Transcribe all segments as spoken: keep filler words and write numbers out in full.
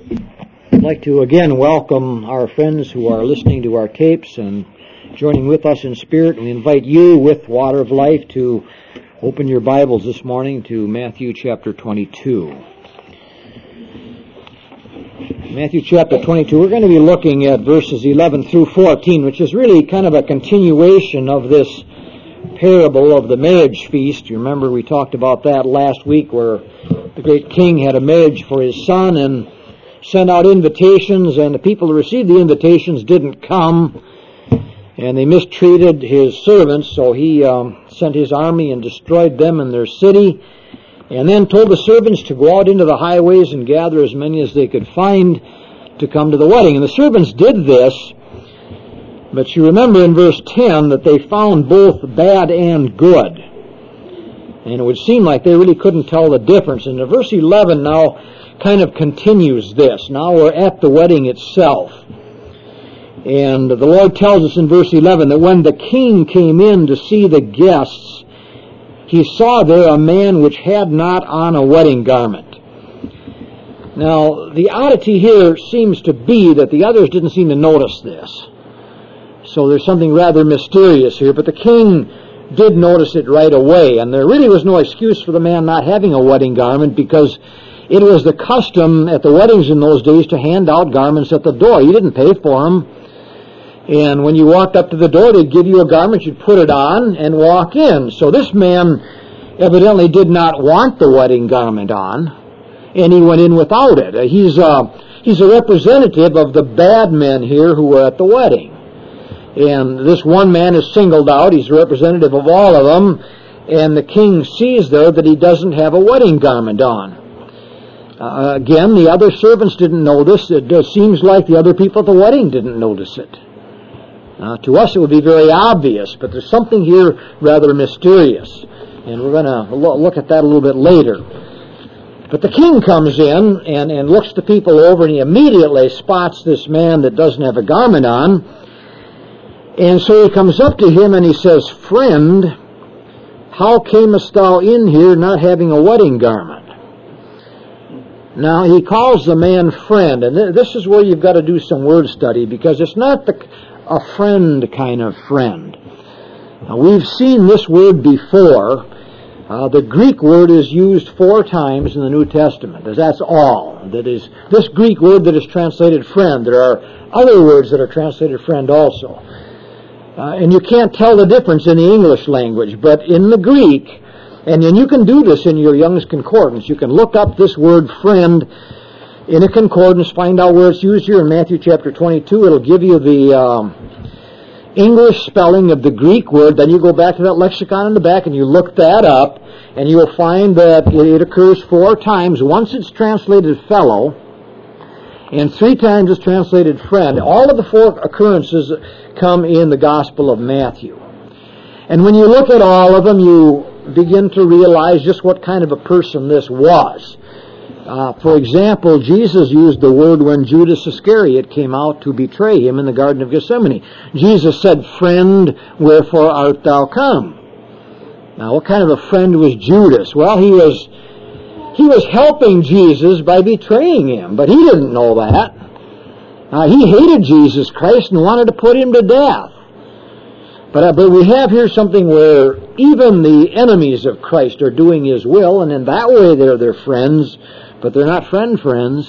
I'd like to again welcome our friends who are listening to our tapes and joining with us in spirit. We invite you with Water of Life to open your Bibles this morning to Matthew chapter twenty-two. Matthew chapter twenty-two, we're going to be looking at verses eleven through fourteen, which is really kind of a continuation of this parable of the marriage feast. You remember we talked about that last week, where the great king had a marriage for his son and sent out invitations, and the people who received the invitations didn't come, and they mistreated his servants, so he um, sent his army and destroyed them in their city, and then told the servants to go out into the highways and gather as many as they could find to come to the wedding. And the servants did this, but you remember in verse ten that they found both bad and good. And it would seem like they really couldn't tell the difference. And verse eleven now kind of continues this. Now we're at the wedding itself. And the Lord tells us in verse eleven that when the king came in to see the guests, he saw there a man which had not on a wedding garment. Now, the oddity here seems to be that the others didn't seem to notice this. So there's something rather mysterious here, but the king did notice it right away, and there really was no excuse for the man not having a wedding garment, because it was the custom at the weddings in those days to hand out garments at the door. You didn't pay for them. And when you walked up to the door, they'd give you a garment, you'd put it on and walk in. So this man evidently did not want the wedding garment on, and he went in without it. He's a, he's a representative of the bad men here who were at the wedding. And this one man is singled out. He's a representative of all of them. And the king sees there that he doesn't have a wedding garment on. Uh, again, the other servants didn't notice. It uh, seems like the other people at the wedding didn't notice it. Uh, to us it would be very obvious, but there's something here rather mysterious. And we're going to lo- look at that a little bit later. But the king comes in and, and looks the people over, and he immediately spots this man that doesn't have a garment on. And so he comes up to him and he says, "Friend, how camest thou in here not having a wedding garment?" Now, he calls the man friend, and th- this is where you've got to do some word study, because it's not the, a friend kind of friend. Now, we've seen this word before. Uh, the Greek word is used four times in the New Testament. That's all. That is, this Greek word that is translated friend. There are other words that are translated friend also. Uh, and you can't tell the difference in the English language, but in the Greek, and, and you can do this in your Young's Concordance, you can look up this word friend in a concordance, find out where it's used here in Matthew chapter twenty-two. It'll give you the um, English spelling of the Greek word. Then you go back to that lexicon in the back and you look that up, and you'll find that it occurs four times. Once it's translated fellow, and three times it's translated friend. All of the four occurrences come in the Gospel of Matthew. And when you look at all of them, you begin to realize just what kind of a person this was. Uh, for example, Jesus used the word when Judas Iscariot came out to betray him in the Garden of Gethsemane. Jesus said, "Friend, wherefore art thou come?" Now, what kind of a friend was Judas? Well, he was he was helping Jesus by betraying him, but he didn't know that. Uh, he hated Jesus Christ and wanted to put him to death. But, uh, but we have here something where even the enemies of Christ are doing His will, and in that way they're their friends, but they're not friend friends.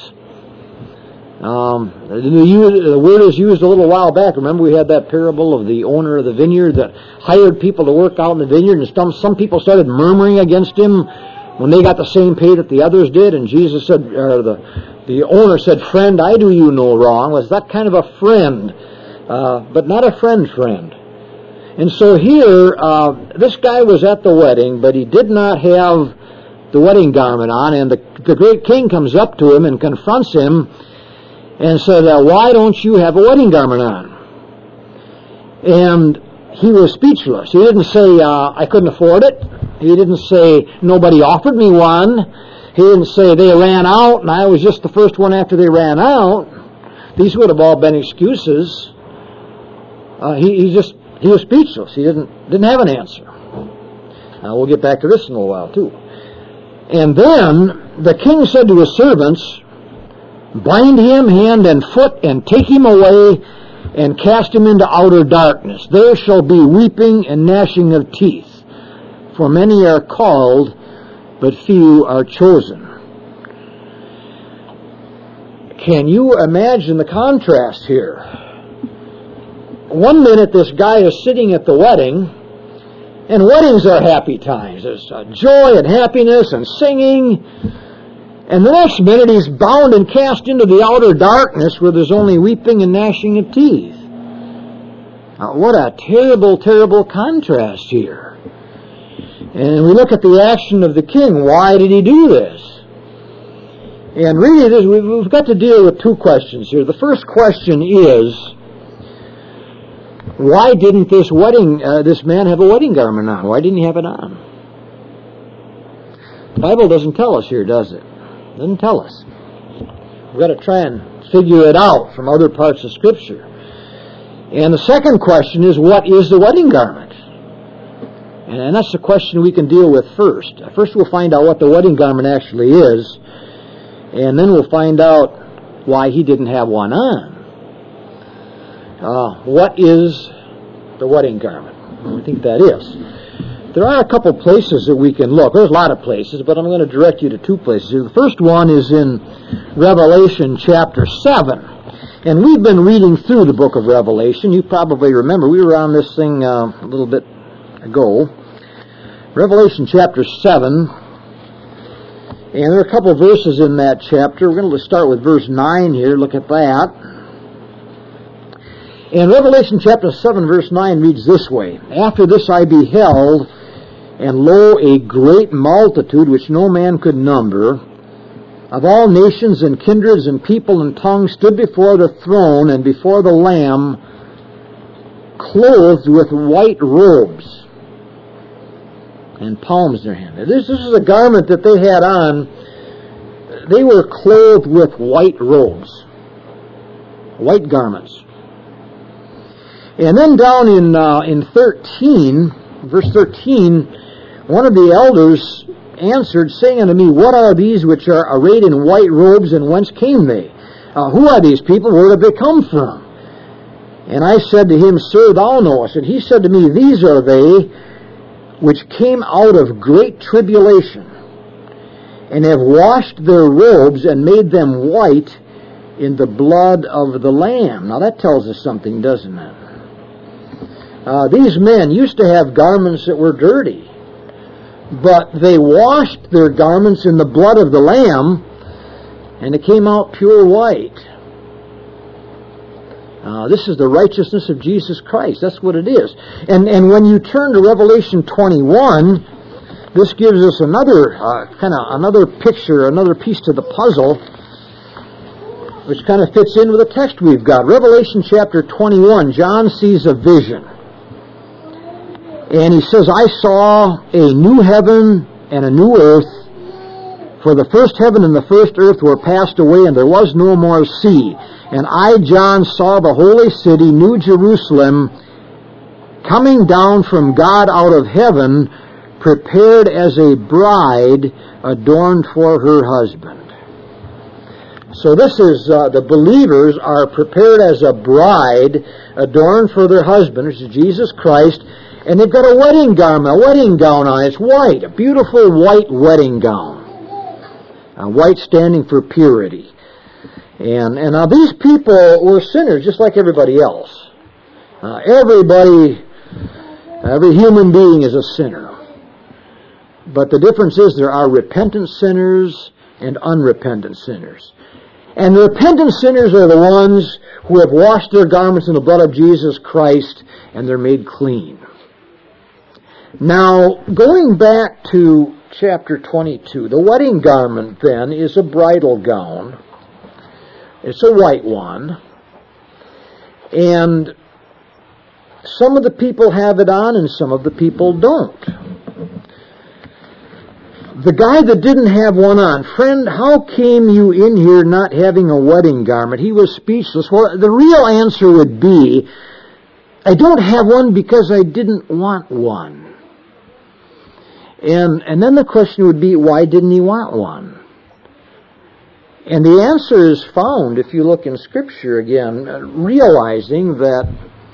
Um, the, the word is used a little while back. Remember we had that parable of the owner of the vineyard that hired people to work out in the vineyard, and some, some people started murmuring against him when they got the same pay that the others did, and Jesus said, or the, the owner said, "Friend, I do you no wrong." Was that kind of a friend, uh, but not a friend friend. And so here, uh, this guy was at the wedding, but he did not have the wedding garment on, and the, the great king comes up to him and confronts him and said, uh, "Why don't you have a wedding garment on?" And he was speechless. He didn't say, uh, "I couldn't afford it." He didn't say, "Nobody offered me one." He didn't say, "They ran out and I was just the first one after they ran out." These would have all been excuses. Uh, he, he just, he was speechless. He didn't, didn't have an answer. Now we'll get back to this in a little while too. And then the king said to his servants, Bind him hand and foot, and take him away, and cast him into outer darkness. There shall be weeping and gnashing of teeth. For many are called, but few are chosen. Can you imagine the contrast here? One minute this guy is sitting at the wedding, and weddings are happy times. There's uh, joy and happiness and singing. And the next minute he's bound and cast into the outer darkness where there's only weeping and gnashing of teeth. Now, what a terrible, terrible contrast here. And we look at the action of the king. Why did he do this? And really, this, we've got to deal with two questions here. The first question is, why didn't this wedding, uh, this man have a wedding garment on? Why didn't he have it on? The Bible doesn't tell us here, does it? It doesn't tell us. We've got to try and figure it out from other parts of Scripture. And the second question is, what is the wedding garment? And that's the question we can deal with first. First we'll find out what the wedding garment actually is, and then we'll find out why he didn't have one on. Uh, what is the wedding garment? I think that is. There are a couple places that we can look. There's a lot of places, but I'm going to direct you to two places. The first one is in Revelation chapter seven. And we've been reading through the book of Revelation. You probably remember, we were on this thing uh, a little bit ago. Revelation chapter seven. And there are a couple of verses in that chapter. We're going to start with verse nine here. Look at that. And Revelation chapter seven, verse nine reads this way. After this I beheld, and lo, a great multitude which no man could number, of all nations and kindreds and people and tongues, stood before the throne and before the Lamb, clothed with white robes and palms in their hand. This, this is a garment that they had on. They were clothed with white robes, white garments. And then down in uh, in thirteen, verse thirteen, one of the elders answered, saying unto me, what are these which are arrayed in white robes, and whence came they? Uh, who are these people? Where did they come from? And I said to him, Sir, thou knowest. And he said to me, These are they which came out of great tribulation, and have washed their robes, and made them white in the blood of the Lamb. Now that tells us something, doesn't it? Uh, these men used to have garments that were dirty, but they washed their garments in the blood of the Lamb, and it came out pure white. Uh, this is the righteousness of Jesus Christ. That's what it is. And and when you turn to Revelation twenty-one, this gives us another uh, kind of another picture, another piece to the puzzle, which kind of fits in with the text we've got. Revelation chapter twenty-one, John sees a vision. And he says, I saw a new heaven and a new earth, for the first heaven and the first earth were passed away, and there was no more sea. And I, John, saw the holy city, New Jerusalem, coming down from God out of heaven, prepared as a bride adorned for her husband. So this is, uh, the believers are prepared as a bride adorned for their husband, which is Jesus Christ, and they've got a wedding garment, a wedding gown on. It's white, a beautiful white wedding gown. Uh, white standing for purity. And and now these people were sinners just like everybody else. Uh, everybody, every human being is a sinner. But the difference is there are repentant sinners and unrepentant sinners. And the repentant sinners are the ones who have washed their garments in the blood of Jesus Christ, and they're made clean. Now, going back to chapter twenty-two, the wedding garment then is a bridal gown. It's a white one. And some of the people have it on and some of the people don't. The guy that didn't have one on, friend, how came you in here not having a wedding garment? He was speechless. Well, the real answer would be, I don't have one because I didn't want one. And and then the question would be, why didn't he want one? And the answer is found, if you look in Scripture again, realizing that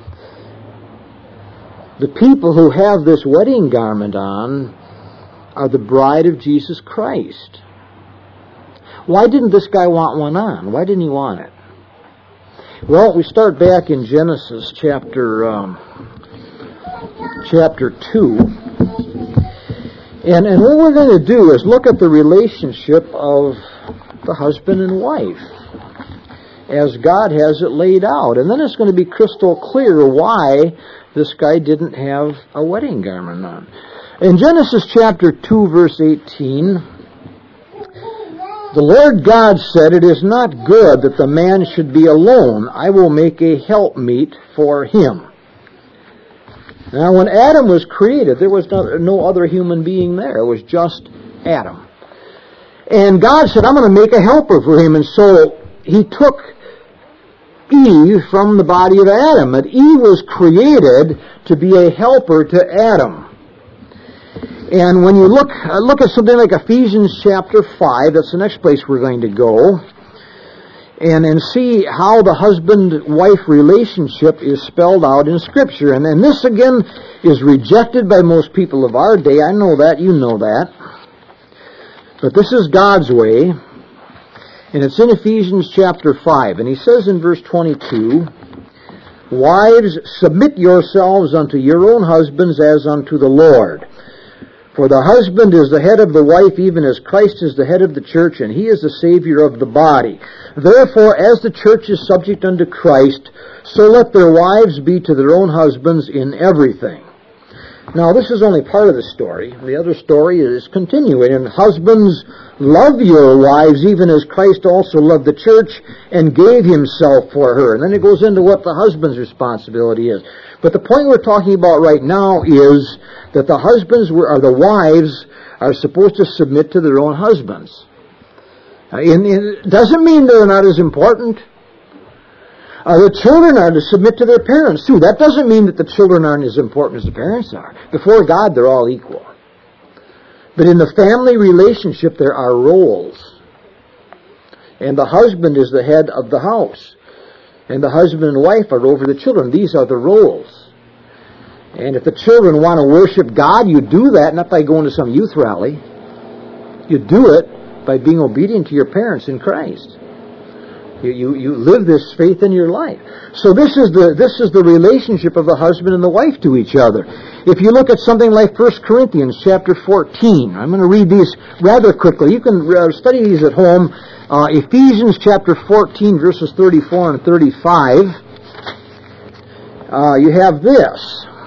the people who have this wedding garment on are the bride of Jesus Christ. Why didn't this guy want one on? Why didn't he want it? Well, we start back in Genesis chapter um, chapter two. And, and what we're going to do is look at the relationship of the husband and wife as God has it laid out. And then it's going to be crystal clear why this guy didn't have a wedding garment on. In Genesis chapter two, verse eighteen, the Lord God said, "It is not good that the man should be alone. I will make a helpmeet for him." Now, when Adam was created, there was no, no other human being there. It was just Adam. And God said, "I'm going to make a helper for him." And so he took Eve from the body of Adam. And Eve was created to be a helper to Adam. And when you look uh, look at something like Ephesians chapter five, that's the next place we're going to go, and, and see how the husband-wife relationship is spelled out in Scripture. And, and this, again, is rejected by most people of our day. I know that. You know that. But this is God's way. And it's in Ephesians chapter five. And he says in verse twenty-two, "Wives, submit yourselves unto your own husbands as unto the Lord. For the husband is the head of the wife, even as Christ is the head of the church, and he is the Savior of the body. Therefore, as the church is subject unto Christ, so let their wives be to their own husbands in everything." Now, this is only part of the story. The other story is continuing. "And husbands, love your wives, even as Christ also loved the church and gave himself for her." And then it goes into what the husband's responsibility is. But the point we're talking about right now is that the husbands, were, or the wives, are supposed to submit to their own husbands. And it doesn't mean they're not as important. Uh, the children are to submit to their parents, too. That doesn't mean that the children aren't as important as the parents are. Before God, they're all equal. But in the family relationship, there are roles. And the husband is the head of the house. And the husband and wife are over the children. These are the roles. And if the children want to worship God, you do that not by going to some youth rally. You do it by being obedient to your parents in Christ. You, you, you live this faith in your life. So this is the this is the relationship of the husband and the wife to each other. If you look at something like First Corinthians chapter fourteen, I'm going to read these rather quickly. You can uh, study these at home. Uh, Ephesians chapter fourteen, verses thirty-four and thirty-five. Uh, you have this.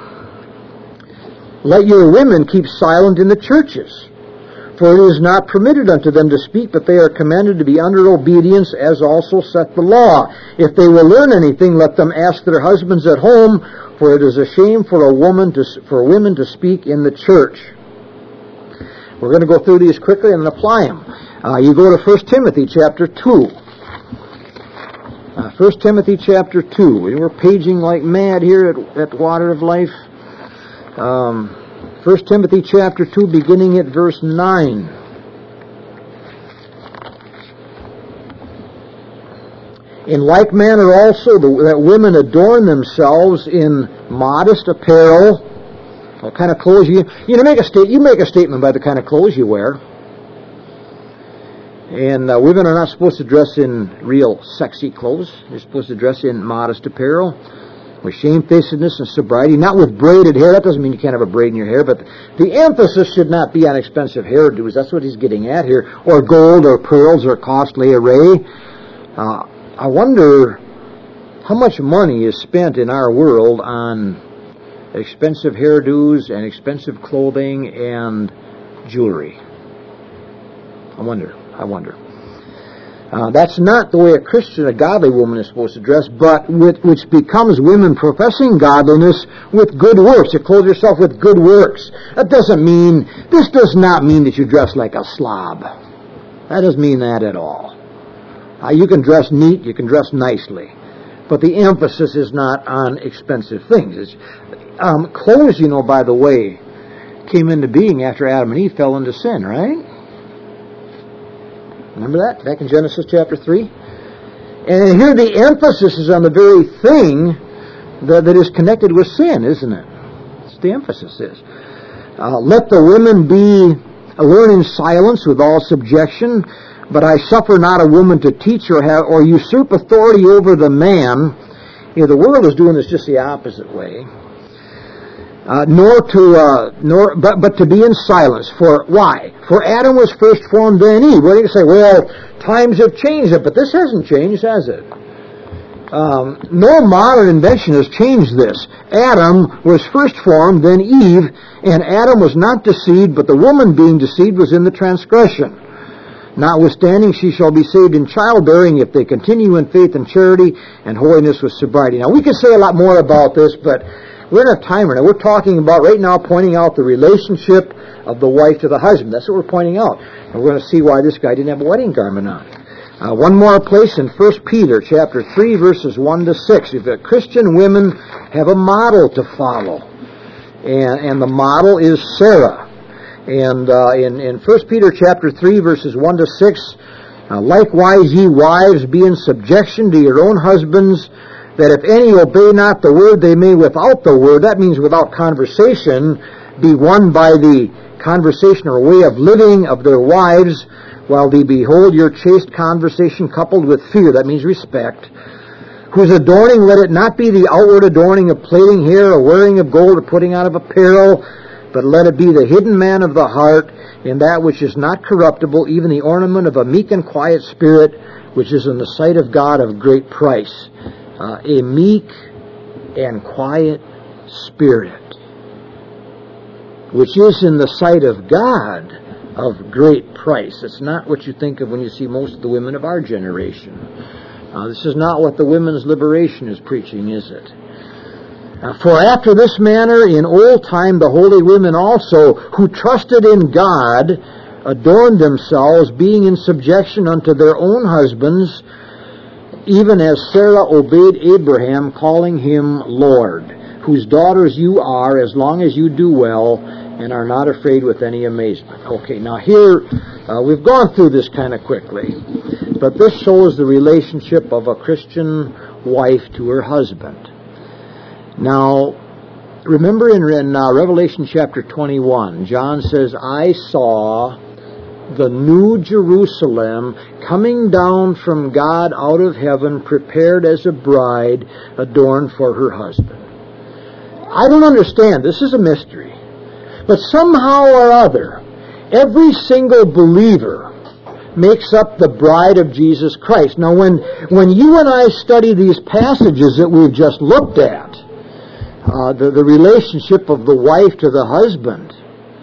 "Let your women keep silent in the churches, for it is not permitted unto them to speak, but they are commanded to be under obedience, as also saith the law. If they will learn anything, let them ask their husbands at home, for it is a shame for a woman to, for women to speak in the church." We're going to go through these quickly and apply them. Uh, you go to First Timothy chapter two. Uh, First Timothy chapter two. We're paging like mad here at, at Water of Life. Um, First Timothy chapter two, beginning at verse nine. "In like manner also the, that women adorn themselves in modest apparel." What kind of clothes you you know make a state you make a statement by the kind of clothes you wear. And uh, women are not supposed to dress in real sexy clothes. They're supposed to dress in modest apparel, with shamefacedness and sobriety, not with braided hair. That doesn't mean you can't have a braid in your hair, but the emphasis should not be on expensive hairdos. That's what he's getting at here. Or gold or pearls or costly array. Uh, I wonder how much money is spent in our world on expensive hairdos and expensive clothing and jewelry. I wonder. I wonder. Uh, that's not the way a Christian, a godly woman is supposed to dress, but with, which becomes women professing godliness with good works. You clothe yourself with good works. That doesn't mean, this does not mean that you dress like a slob. That doesn't mean that at all. Uh, you can dress neat, you can dress nicely, but the emphasis is not on expensive things. It's, um, clothes, you know, by the way, came into being after Adam and Eve fell into sin, right? Remember that? Back in Genesis chapter three? And here the emphasis is on the very thing that, that is connected with sin, isn't it? That's the emphasis is. Uh, let the women be, uh, learn in silence with all subjection, but I suffer not a woman to teach or have, or usurp authority over the man. You know, the world is doing this just the opposite way. Uh, nor to, uh, nor, but, but to be in silence. For, why? For Adam was first formed, then Eve. Well, you can say, well, times have changed it, but this hasn't changed, has it? Um, no modern invention has changed this. Adam was first formed, then Eve, and Adam was not deceived, but the woman being deceived was in the transgression. Notwithstanding, she shall be saved in childbearing if they continue in faith and charity and holiness with sobriety. Now, we could say a lot more about this, but we don't have time right now. We're talking about right now pointing out the relationship of the wife to the husband. That's what we're pointing out. And we're going to see why this guy didn't have a wedding garment on. Uh, one more place in First Peter chapter three, verses one to six. If Christian women have a model to follow. And, and the model is Sarah. And uh, in, in First Peter chapter three, verses one to six, uh, likewise ye wives be in subjection to your own husbands, that if any obey not the word, they may without the word, that means without conversation, be won by the conversation or way of living of their wives, while they behold your chaste conversation coupled with fear, that means respect, whose adorning let it not be the outward adorning of plaiting hair or wearing of gold or putting on of apparel, but let it be the hidden man of the heart, in that which is not corruptible, even the ornament of a meek and quiet spirit, which is in the sight of God of great price. Uh, a meek and quiet spirit, which is in the sight of God of great price. It's not what you think of when you see most of the women of our generation. Uh, this is not what the women's liberation is preaching, is it? Uh, for after this manner in old time the holy women also, who trusted in God, adorned themselves, being in subjection unto their own husbands, even as Sarah obeyed Abraham, calling him Lord, whose daughters you are, as long as you do well, and are not afraid with any amazement. Okay, now here, uh, we've gone through this kind of quickly, but this shows the relationship of a Christian wife to her husband. Now, remember in, in uh, Revelation chapter twenty-one, John says, I saw the new Jerusalem coming down from God out of heaven, prepared as a bride adorned for her husband. I don't understand. This is a mystery. But somehow or other, every single believer makes up the bride of Jesus Christ. Now, when, when you and I study these passages that we've just looked at, uh, the, the relationship of the wife to the husband,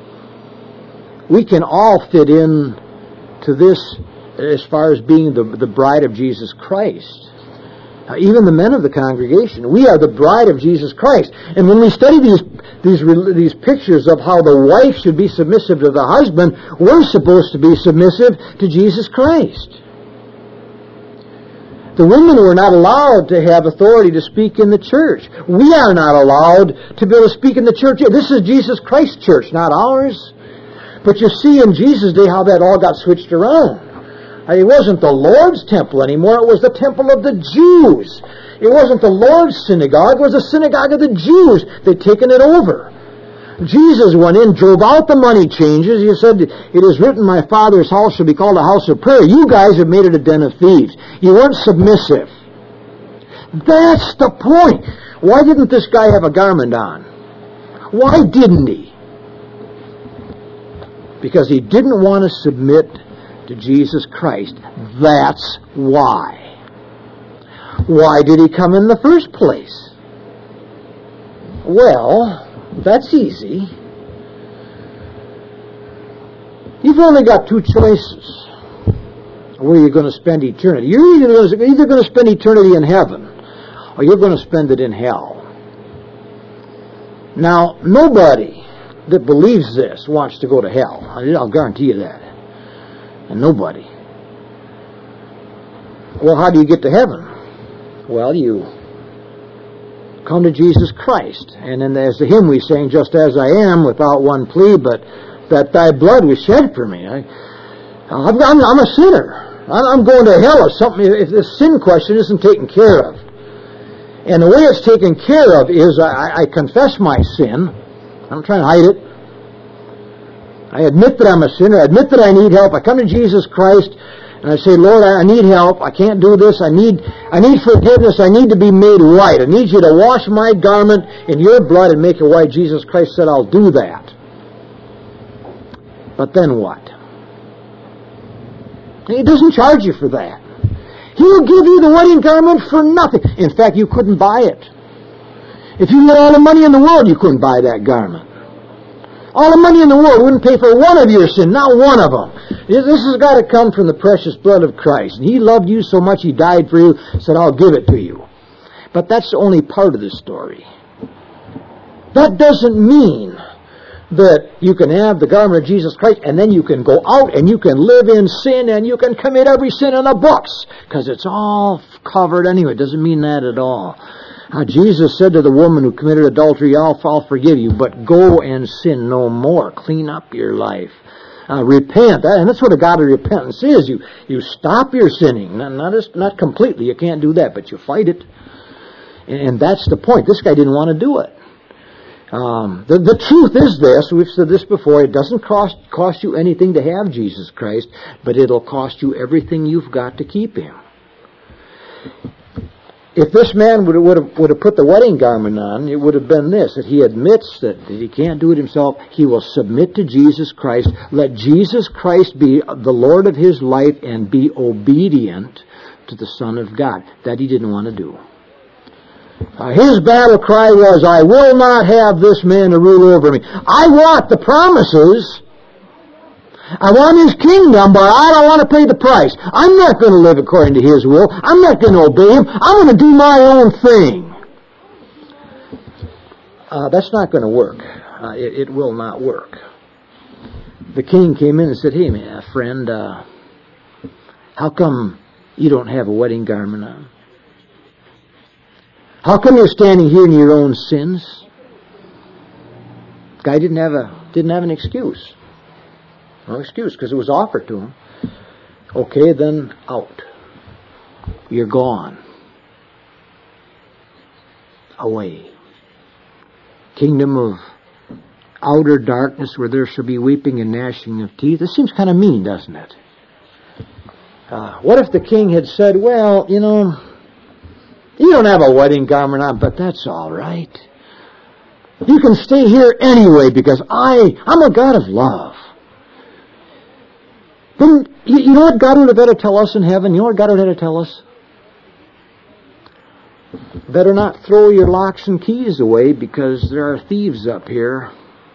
we can all fit in to this as far as being the, the bride of Jesus Christ. Uh, even the men of the congregation, we are the bride of Jesus Christ. And when we study these these these pictures of how the wife should be submissive to the husband, we're supposed to be submissive to Jesus Christ. The women were not allowed to have authority to speak in the church. We are not allowed to be able to speak in the church. This is Jesus Christ's church, not ours. But you see in Jesus' day how that all got switched around. It wasn't the Lord's temple anymore. It was the temple of the Jews. It wasn't the Lord's synagogue. It was the synagogue of the Jews. They'd taken it over. Jesus went in, drove out the money changers. He said, it is written, my Father's house shall be called a house of prayer. You guys have made it a den of thieves. You weren't submissive. That's the point. Why didn't this guy have a garment on? Why didn't he? Because he didn't want to submit to Jesus Christ. That's why. Why did he come in the first place? Well, that's easy. You've only got two choices. Where are you going to spend eternity? You're either going to spend eternity in heaven, or you're going to spend it in hell. Now, nobody that believes this wants to go to hell. I'll guarantee you that. And nobody. Well, how do you get to heaven? Well, you come to Jesus Christ. And then there's the hymn we sang, just as I am, without one plea, but that thy blood was shed for me. I, I'm, I'm a sinner. I'm going to hell if something, if this sin question isn't taken care of. And the way it's taken care of is I, I confess my sin. I'm trying to hide it. I admit that I'm a sinner. I admit that I need help. I come to Jesus Christ and I say, Lord, I need help. I can't do this. I need, I need forgiveness. I need to be made right. I need you to wash my garment in your blood and make it white. Jesus Christ said, I'll do that. But then what? He doesn't charge you for that. He'll give you the wedding garment for nothing. In fact, you couldn't buy it. If you had all the money in the world, you couldn't buy that garment. All the money in the world wouldn't pay for one of your sin, not one of them. This has got to come from the precious blood of Christ. And He loved you so much He died for you, said, I'll give it to you. But that's only part of the story. That doesn't mean that you can have the garment of Jesus Christ and then you can go out and you can live in sin and you can commit every sin in the books. Because it's all covered anyway. It doesn't mean that at all. Uh, Jesus said to the woman who committed adultery, I'll, I'll forgive you, but go and sin no more. Clean up your life. Uh, repent. And that's what a God of repentance is. You you stop your sinning. Not, not, just, not completely. You can't do that, but you fight it. And, and that's the point. This guy didn't want to do it. Um, the, the truth is this, we've said this before, it doesn't cost, cost you anything to have Jesus Christ, but it'll cost you everything you've got to keep Him. If this man would have, would have, would have put the wedding garment on, it would have been this, that he admits that, that he can't do it himself. He will submit to Jesus Christ. Let Jesus Christ be the Lord of his life and be obedient to the Son of God. That he didn't want to do. Uh, his battle cry was, I will not have this man to rule over me. I want the promises. I want His kingdom, but I don't want to pay the price. I'm not going to live according to His will. I'm not going to obey Him. I'm going to do my own thing. Uh, that's not going to work. Uh, it, it will not work. The king came in and said, hey, man, friend, uh, how come you don't have a wedding garment on? How come you're standing here in your own sins? The guy didn't have a didn't have an excuse. No excuse, because it was offered to him. Okay, then out. You're gone. Away. Kingdom of outer darkness where there shall be weeping and gnashing of teeth. This seems kind of mean, doesn't it? Uh, what if the king had said, well, you know, you don't have a wedding garment on, but that's all right. You can stay here anyway because I, I'm a God of love. Then, you know what God would have better tell us in heaven? You know what God would have to tell us? Better not throw your locks and keys away because there are thieves up here.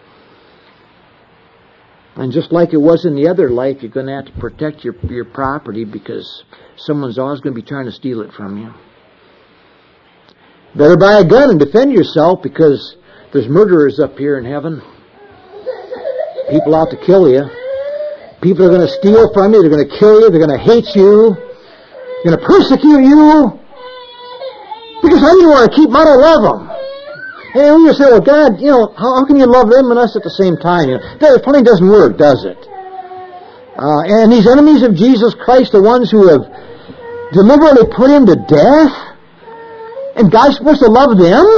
And just like it was in the other life, you're going to have to protect your, your property because someone's always going to be trying to steal it from you. Better buy a gun and defend yourself because there's murderers up here in heaven. People out to kill you. People are going to steal from you. They're going to kill you. They're going to hate you. They're going to persecute you. Because how do you want to keep them? I don't love them. And you say, well, God, you know, how, how can you love them and us at the same time? You know, that funny doesn't work, does it? Uh, and these enemies of Jesus Christ, the ones who have deliberately put Him to death, and God's supposed to love them?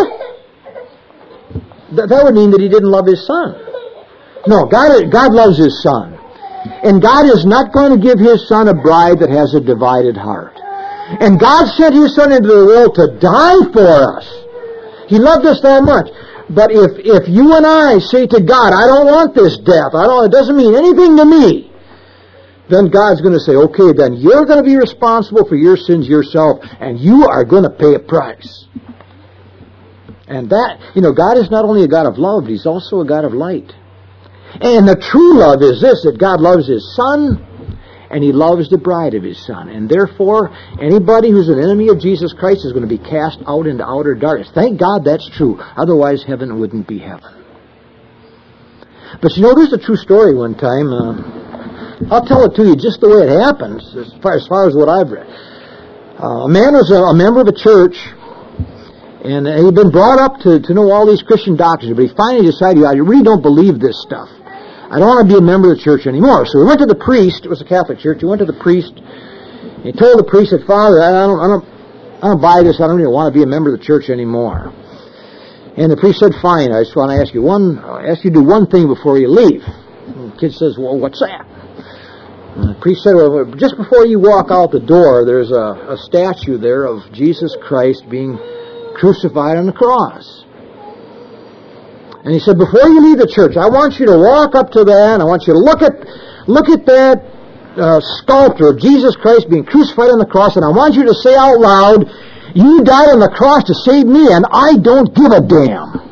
Th- that would mean that He didn't love His Son. No, God, God loves His Son. And God is not going to give His Son a bride that has a divided heart. And God sent His Son into the world to die for us. He loved us that much. But if if you and I say to God, I don't want this death, I don't, it doesn't mean anything to me, then God's going to say, okay, then you're going to be responsible for your sins yourself, and you are going to pay a price. And that, you know, God is not only a God of love, He's also a God of light. And the true love is this, that God loves His Son, and He loves the bride of His Son. And therefore, anybody who's an enemy of Jesus Christ is going to be cast out into outer darkness. Thank God that's true. Otherwise, heaven wouldn't be heaven. But you know, there's a true story one time. Uh, I'll tell it to you just the way it happens, as far as, far as what I've read. Uh, a man was a, a member of a church, and he'd been brought up to, to know all these Christian doctrines, but he finally decided, I really don't believe this stuff. I don't want to be a member of the church anymore. So he went to the priest. It was a Catholic church. He went to the priest, He told the priest, said, Father, I don't, I don't, I don't buy this. I don't even want to be a member of the church anymore. And the priest said, fine, I just want to ask you one, I ask you to do one thing before you leave. And the kid says, well, what's that? And the priest said, well, just before you walk out the door, there's a, a statue there of Jesus Christ being crucified on the cross. And he said, before you leave the church, I want you to walk up to that, and I want you to look at, look at that uh, sculpture of Jesus Christ being crucified on the cross, and I want you to say out loud, you died on the cross to save me, and I don't give a damn.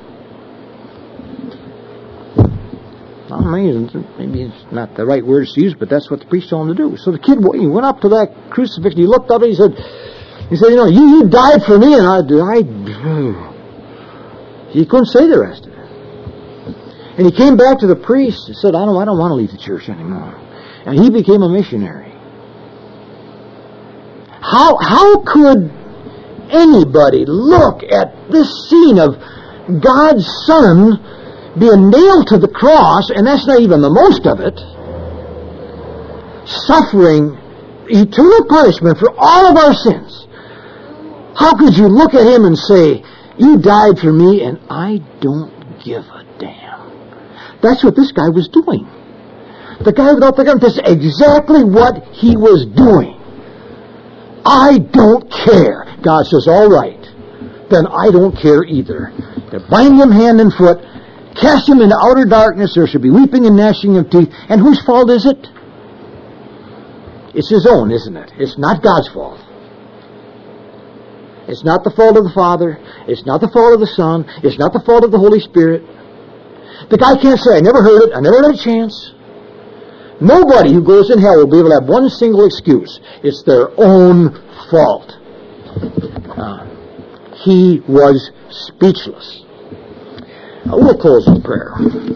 Well, maybe it's not the right words to use, but that's what the priest told him to do. So the kid, he went up to that crucifixion, he looked up and he said, he said, you know, you, you died for me, and I, I, he couldn't say the rest of it. And he came back to the priest and said, I don't, I don't want to leave the church anymore. And he became a missionary. How, how could anybody look at this scene of God's Son being nailed to the cross, and that's not even the most of it, suffering eternal punishment for all of our sins? How could you look at him and say, you died for me and I don't give a damn? That's what this guy was doing. The guy without the gun, that's exactly what he was doing. I don't care. God says, all right, then I don't care either. They bind him hand and foot, cast him into outer darkness, there should be weeping and gnashing of teeth. And whose fault is it? It's his own, isn't it? It's not God's fault. It's not the fault of the Father. It's not the fault of the Son. It's not the fault of the Holy Spirit. The guy can't say, I never heard it, I never had a chance. Nobody who goes in hell will be able to have one single excuse. It's their own fault. Uh, he was speechless. Uh, we'll close with prayer.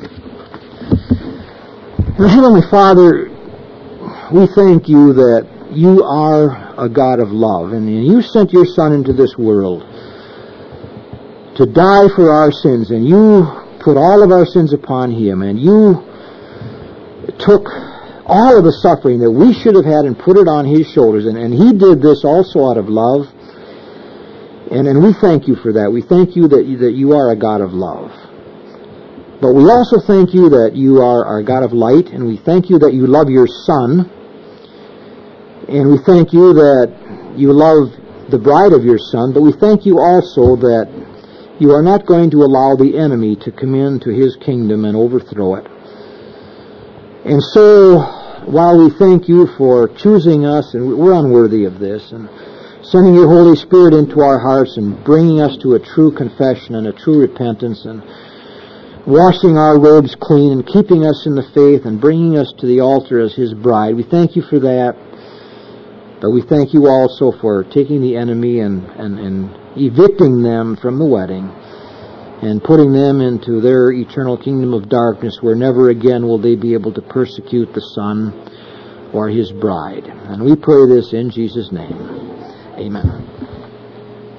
Now, Heavenly Father, we thank you that you are a God of love, and you sent your Son into this world to die for our sins, and you put all of our sins upon him, and you took all of the suffering that we should have had and put it on his shoulders, and, and he did this also out of love, and, and we thank you for that. We thank you that, you that you are a God of love. But we also thank you that you are our God of light, and we thank you that you love your Son, and we thank you that you love the bride of your Son, but we thank you also that you are not going to allow the enemy to come into his kingdom and overthrow it. And so, while we thank you for choosing us, and we're unworthy of this, and sending your Holy Spirit into our hearts and bringing us to a true confession and a true repentance, and washing our robes clean and keeping us in the faith and bringing us to the altar as his bride, we thank you for that. But we thank you also for taking the enemy and, and, and evicting them from the wedding and putting them into their eternal kingdom of darkness, where never again will they be able to persecute the Son or his bride. And we pray this in Jesus' name. Amen.